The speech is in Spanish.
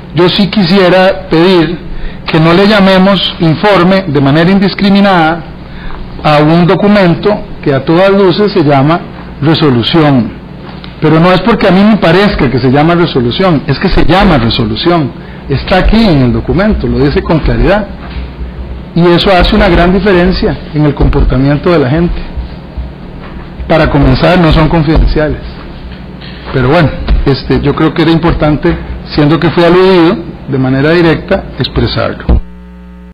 yo sí quisiera pedir que no le llamemos informe de manera indiscriminada a un documento que a todas luces se llama resolución. Pero no es porque a mí me parezca que se llama resolución, es que se llama resolución. Está aquí en el documento, lo dice con claridad. Y eso hace una gran diferencia en el comportamiento de la gente. Para comenzar, no son confidenciales. Pero bueno, yo creo que era importante, siendo que fue aludido de manera directa, expresarlo.